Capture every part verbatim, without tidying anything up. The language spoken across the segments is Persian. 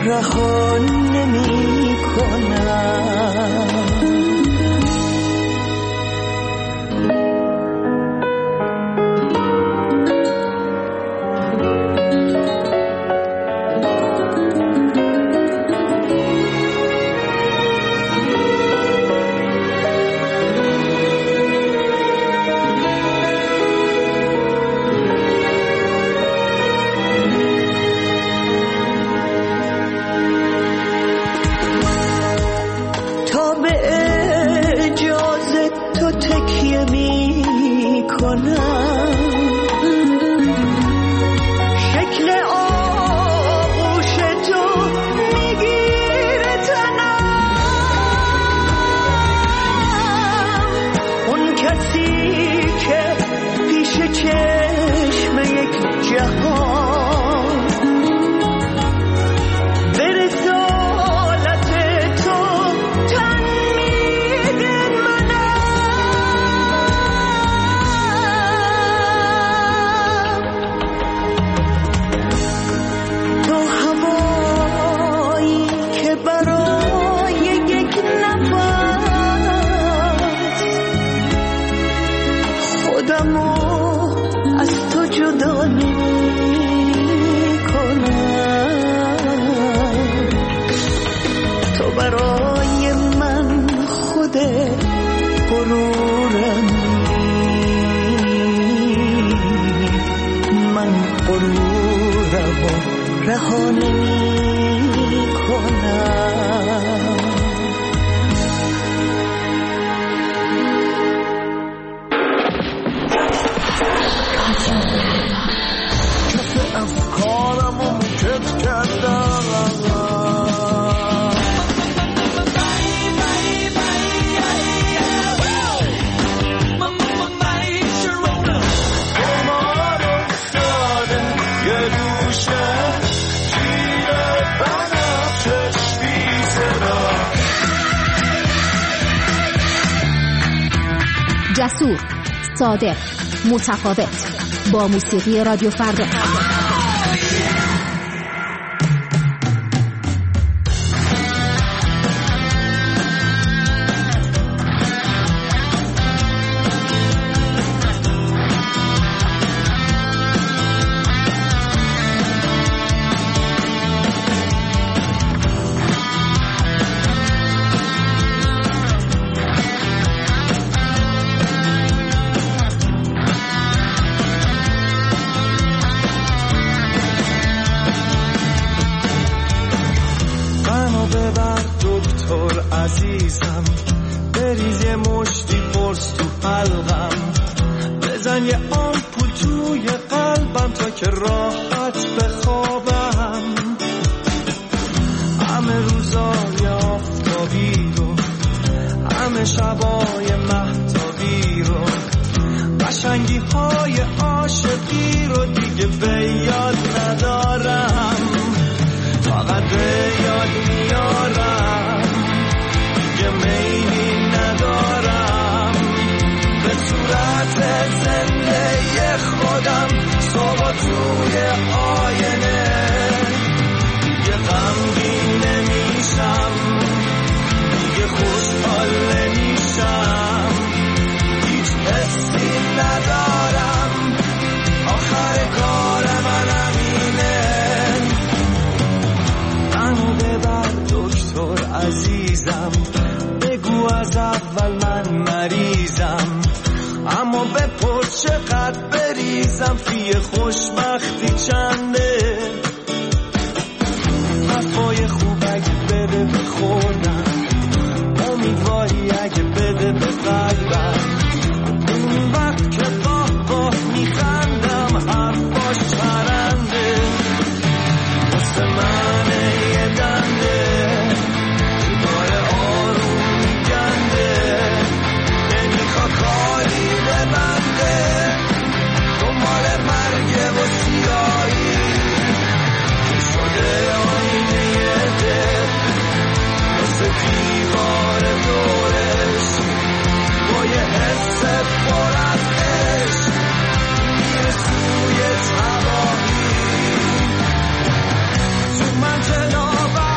رها نمی کنم. جسور، صادق، متفاوت، با موسیقی رادیو فردا. من جناب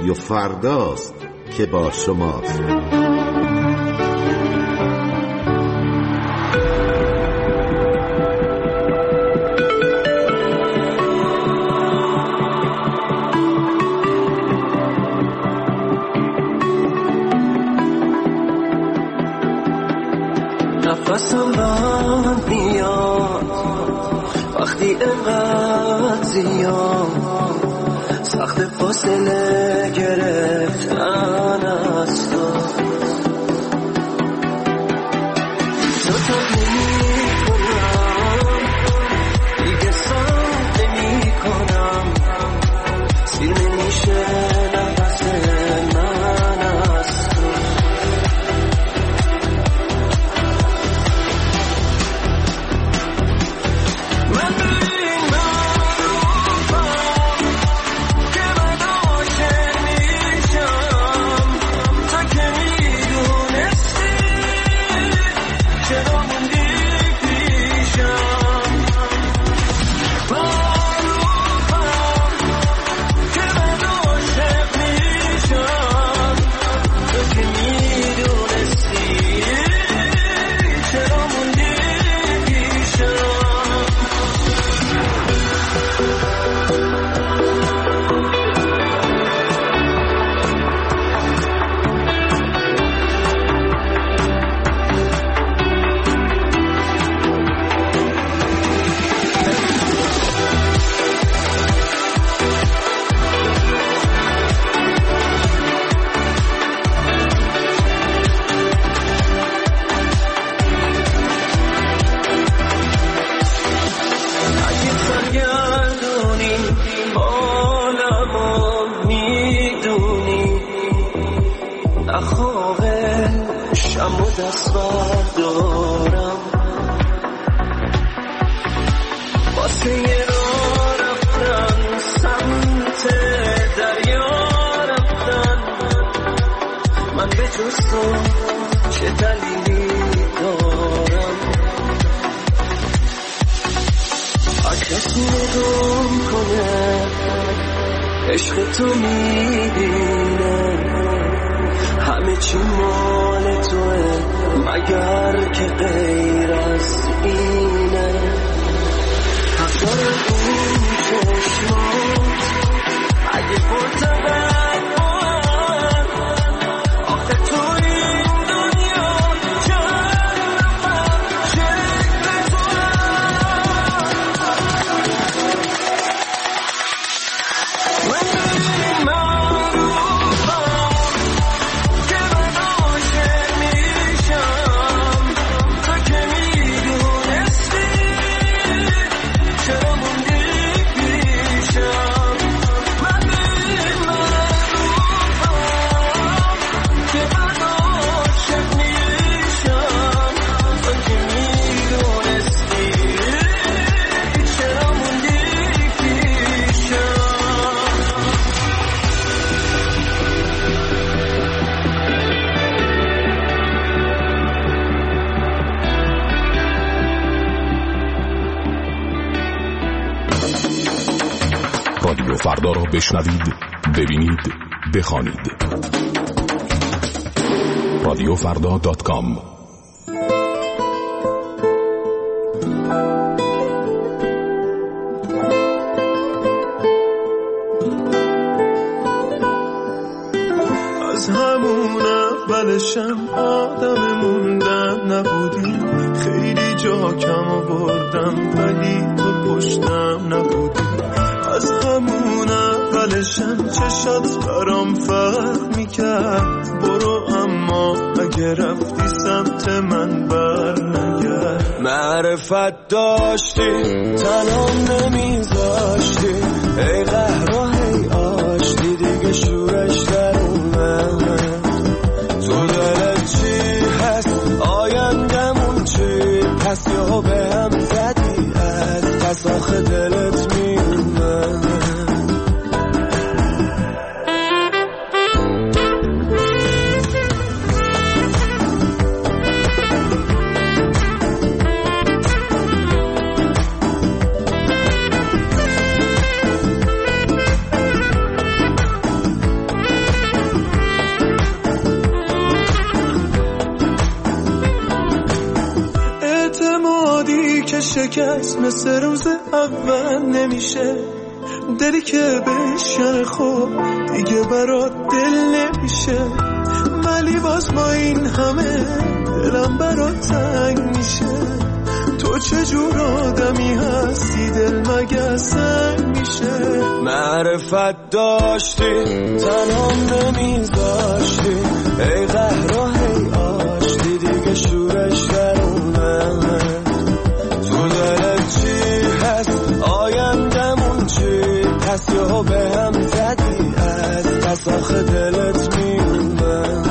رادیو فرداست که با شماست. نفسم بند میاد وقتی انقدر زیاد سخت فاصله گرفتن از تو زودت نمی کنم دیگه سخت نمی کنم سیر نمیشه نفس من از تو من ببین معروفم که من عاشق میشم تو که میدونستی چرا موندی پیشم معروفم که من عاشق میشم تو که میدونستی چرا موندی پیشم اگه سرگردونی حالمو میدونی نخواهه شم و دست بردارم واسه یه راه رفتن سمت دریا رفتن من به جز تو چه دلیلی دارم کسی نگم کنه عشق تو میبینه همه چی مال توه مگر که غیر از اینه حقدار اون چشمات اگه پرتقل باید آخه تو این دنیا چند نفر شکل تو من ببین معروفم که من عاشق میشم تو که میدونستی چرا موندی پیشم من ببین معروفم که من عاشق میشم تو که میدونستی چرا موندی پیشم رادیو فردا را بشنوید، ببینید، بخوانید. رادیو فردا دات کام. از همون اولشم آدم موندن نبودیم خیلی جا کم آوردم ولی تو پشتم نبودی از همون اولشم چشات برام فرق میکرد برو اما اگه رفتی سمت من بر نگرد معرفت داشتی تنام نمیذاشتی ای قهرا هی آشتی دیگه شورش در اومد تو دلت چی هست آیندمون چی پس یا به هم زدی از پس آخه دلت میومد شکست مثل روز اول نمیشه، دلی که بشکنه خب دیگه برات دل نمیشه، ولی باز با این همه دلم برات تنگ میشه. تو چجور آدمی هستی دل مگه سنگ میشه؟ معرفت داشتی تنها نمیذاشتی، ای قهر و هی آشتی دیگه شورش در اومد. تو دلت چی هست آیندمون چی هست، یهو به هم زدی از پس آخه دلت میومد.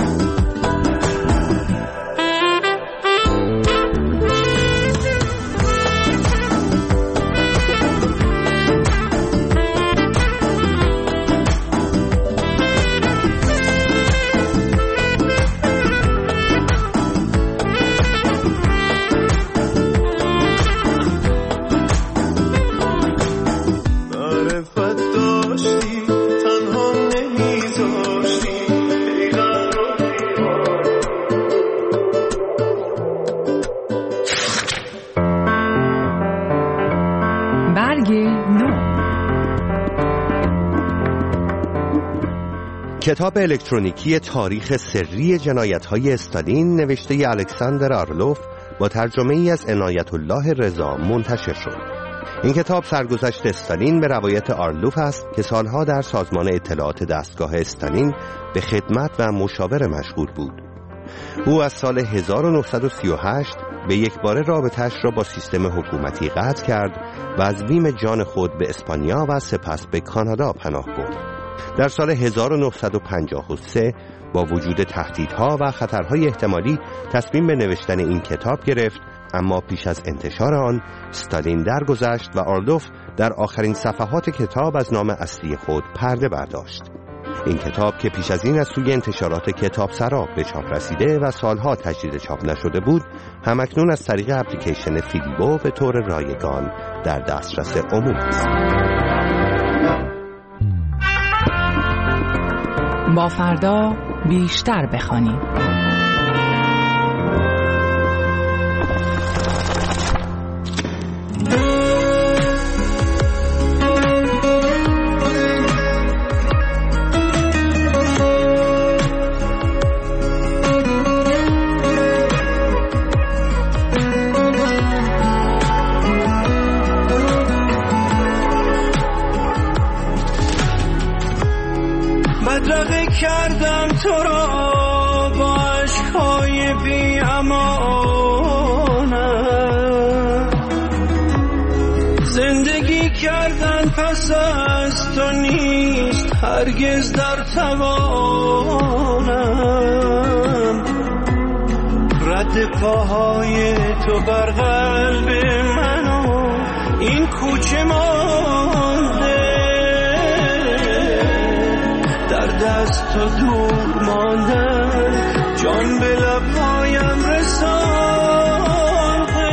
کتاب الکترونیکی تاریخ سری جنایت‌های استالین نوشته الکساندر آرلوف با ترجمه ای از عنایت الله رضا منتشر شد. این کتاب سرگذشت استالین به روایت آرلوف است که سالها در سازمان اطلاعات دستگاه استالین به خدمت و مشاور مشغول بود. او از سال هزار و نهصد و سی و هشت به یک باره رابطه‌اش را با سیستم حکومتی قطع کرد و از بیم جان خود به اسپانیا و سپس به کانادا پناه برد. در سال هزار و نهصد و پنجاه و سه با وجود تهدیدها و خطرهای احتمالی تصمیم به نوشتن این کتاب گرفت، اما پیش از انتشار آن استالین درگذشت و آرلوف در آخرین صفحات کتاب از نام اصلی خود پرده برداشت. این کتاب که پیش از این از سوی انتشارات کتاب سرا به چاپ رسیده و سالها تجدید چاپ نشده بود، همکنون از طریق اپلیکیشن فیلیبو به طور رایگان در دسترس عموم است. با فردا بیشتر بخوانیم. بدرقه کردم تو را با عشقهای بی امانت، زندگی کردن پس از تو نیست هرگز در توانم، رد پاهای تو بر قلب منو این کوچه مانده، در دست تو دور ماندن جان به لبهایم رسانده،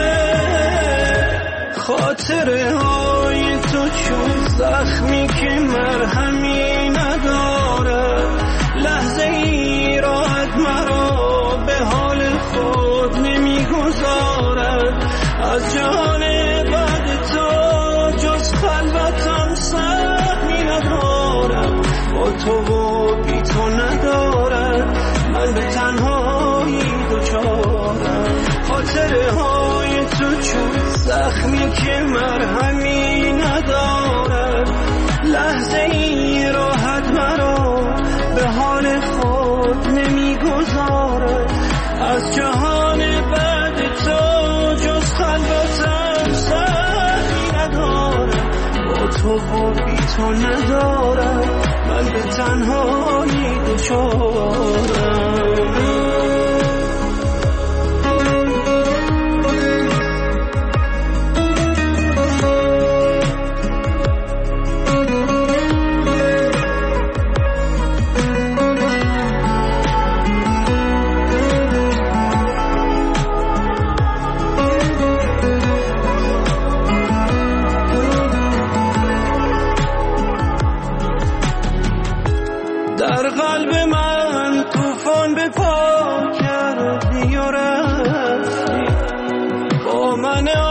خاطره های تو چون زخمی که مرهمی نداره، لحظه ای راحت مرا به حال خود نمیگذارد، از جهان بعد تو جز خلوتم سهمی ندارم، با تو و بی تو ندارد من به تنهایی دوچارم، خاطره های تو چون زخمی که مرهمی ندارد، لحظه ای راحت مرا به حال خود نمیگذارد، از جهان بعد تو جز خلوتم سهمی ندارم، با تو و بی تو ندارم من به تنهایی دوچارم. در قلب من طوفان به پا کردی و رفتی، با من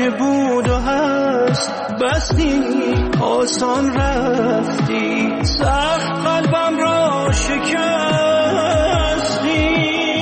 که بود و هست بستی آسان رفتی سخت قلبم را شکستی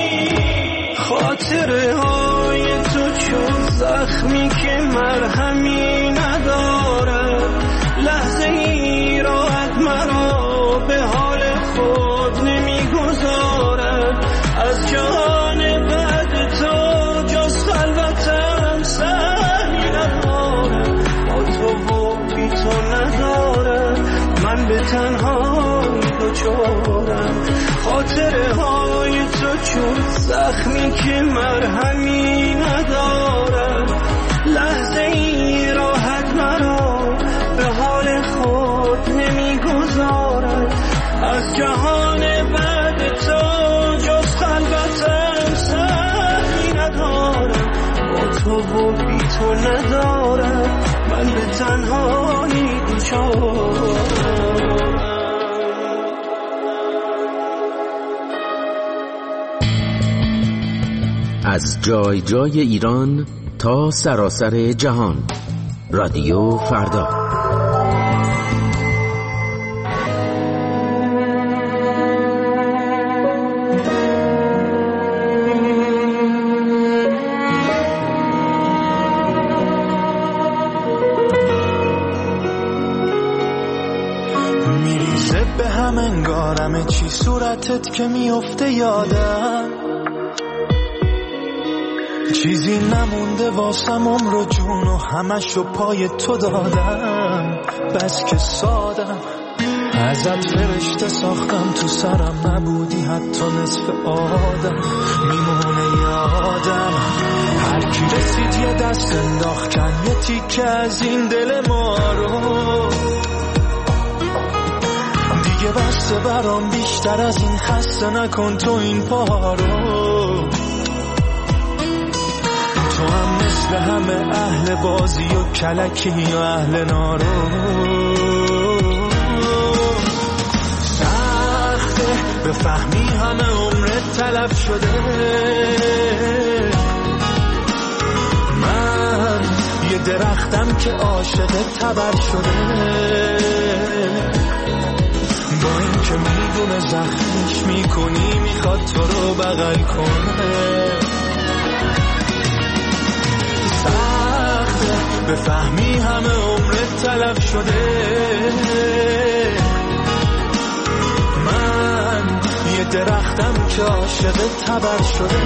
خاطره های تو چون زخمی که مرهمی نداره لحظه ای راحت مرا به حال خود نمیگذارد از جهان بعد تو جز خلوتم سهمی نداره با تو و بی تو نداره من به تنهایی دوچارم خاطره های تو چون زخمی که مرهمی نداره لحظه ای راحت مرا به حال خود نمیگذارد از جهان بعد تو جز خلوتم سهمی ندارم با تو و بی تو ندارم من به تنهایی دوچارم از جای جای ایران تا سراسر جهان رادیو فردا. میریزه به هم انگارم چی صورتت که میفته یادم چیزی نمونده واسم عمر و جون و همشو پای تو دادم بس که سادم ازت فرشته ساختم تو سرم نبودی حتی نصف آدم میمونه یادم هر کی رسید یه دست انداخت کن یه تیکه از این دل ما رو دیگه بسته برام بیشتر از این خسته نکن تو این پا رو تو هم مثل همه اهل بازی و کلکی و اهل نارو سخته بفهمی همه عمرت تلف شده من یه درختم که عاشق تبر شده با این که میدونه زخمش میکنی میخواد تو رو بغل کنه سخته بفهمی همه عمرت تلف شده من یه درختم که عاشق تبر شده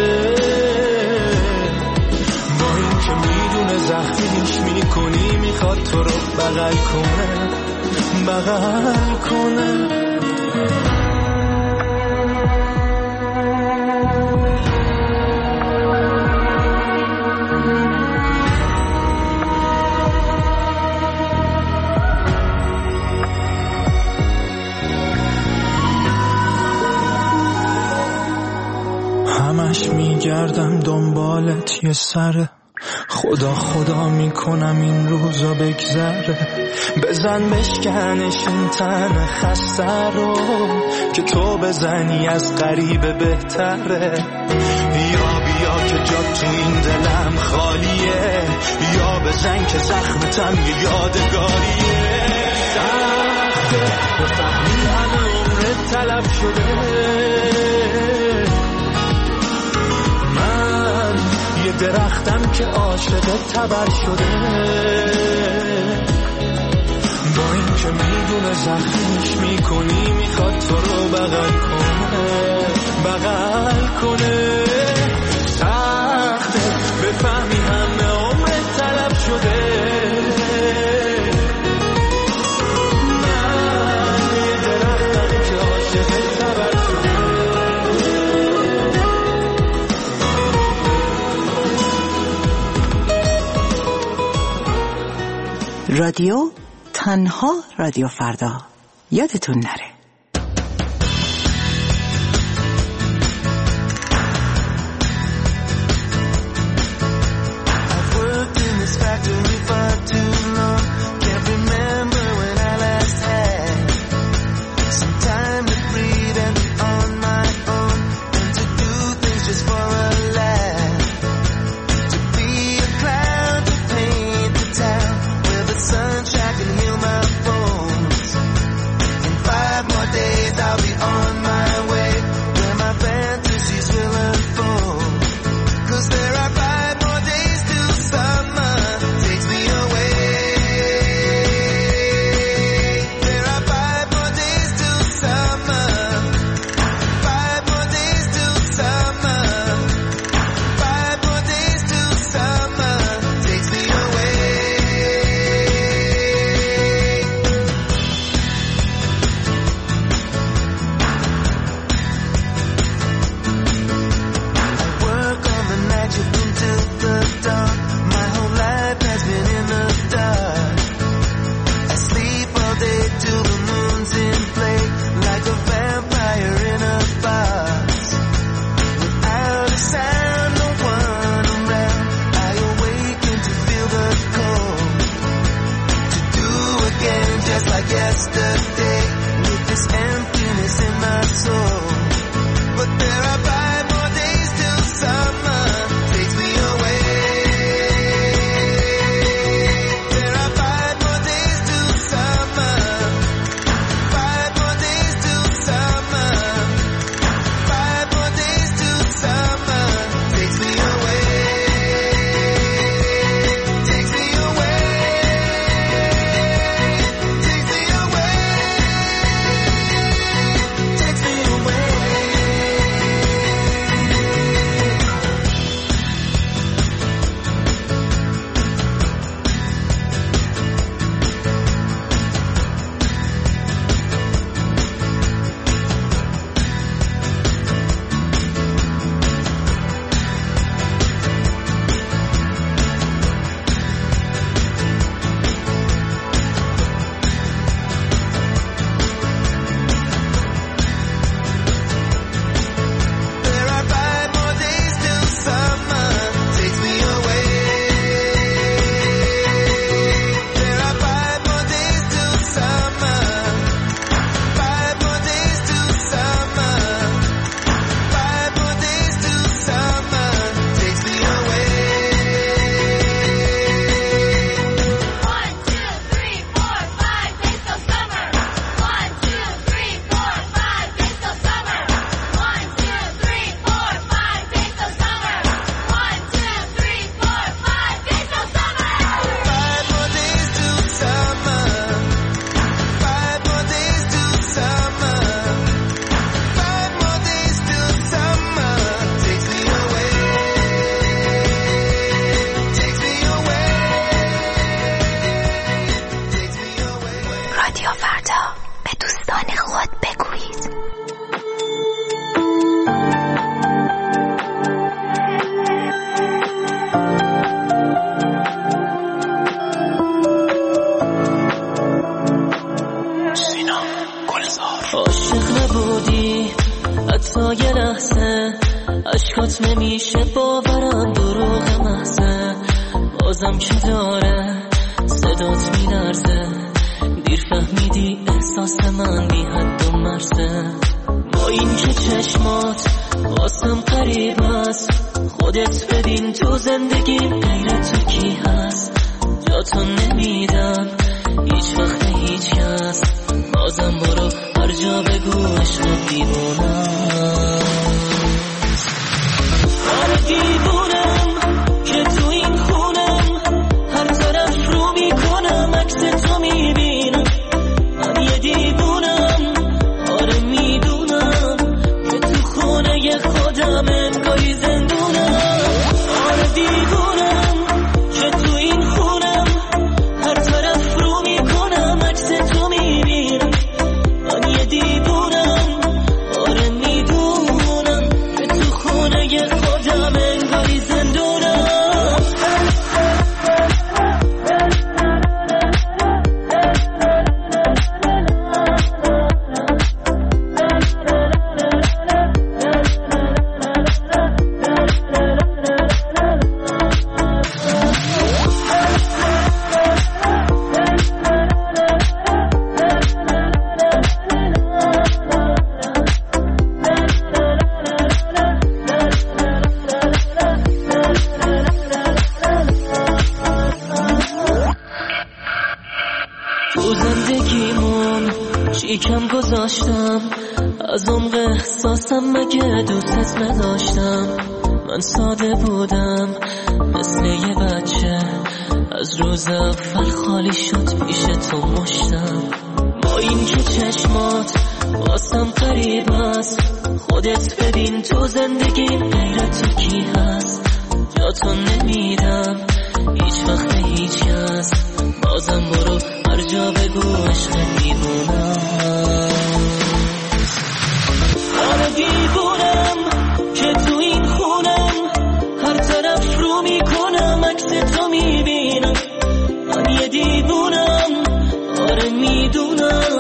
با این که میدونه زخمیش میکنی میخواد تو رو بغل کنه بغل کنه همش میگردم دنبالت یه سره خدا خدا میکنم این روزا بگذره بزن بشکنش این تن خسته رو که تو بزنی از قریب بهتره یا بیا که جا تو این دلم خالیه یا بزن که زخمتم یه یادگاریه سخته بفهمی همه عمرت تلف شده یه درختم که عاشق تبر شده با این که میدونه زخمیش میکنی میخواد تو رو بغل کنه بغل کنه سخته بفهمی همه عمرت تلف شده من یه درختم که عاشق تبر شده رادیو تنها رادیو فردا یادتون نره. just like yesterday, with this emptiness in my soul. But there are five more days till summer takes me away. There are five more days till summer. Five more days till summer. Five more days till summer takes me away. Takes me away. Takes me away. Takes me away. There are five more days till summer takes me away. There are five more days till summer. Five more days till summer. Five more days till summer takes me away. One, two, three, four, five days till summer. One, two, three, four, five days till summer. One, two, three, four, five days till summer. One, two, three, four, five days till summer. Five more days till summer. Five more days till summer. Five more days till summer takes me away. Takes me away. Takes me away. رادیو فردا، به دوستان خود بگویید. عاشق نبودی حتی یه لحظه، اشکات نمیشه باورم دروغ محضه. بازم که داره صدات میلرزه، دیر فهمیدی احساس من بی حد و مرزه. با این که چشمات واسم قریب است، خودت ببین تو زندگیم غیر تو کی هست. جاتو نمیدم هیچ وقت هیچ کس، بازم برو هر جا بگو عشق دیوونم. آره دیوونم که تو این خونم، هر طرف رو میکنم عکس تو میبینم. من یه دیوونم، آره میدونم که تو خونه خودم انگاری زندونم. آره دیوونم که تو این خونم، هر طرف رو میکنم عکس تو میبینم. من یه دیوونم، آره میدونم که تو خونه خودم انگاری زندونم. تو زندگیمون چی کم گذاشتم، از عمق احساسم مگه دوستت نداشتم. من ساده بودم مثل یه بچه، از روز اول خالی شد پیش تو مشتم. با این که چشمات واسم قریب است، خودت ببین تو زندگیم غیر تو کی هست. جاتو نمیدم هیچ وقت هیچ کس، بازم برو هر جا بگو عشق دیوونم. آره دیوونم که تو این خونم، هر طرف رو میکنم عکس تو میبینم. من یه دیوونم، آره میدونم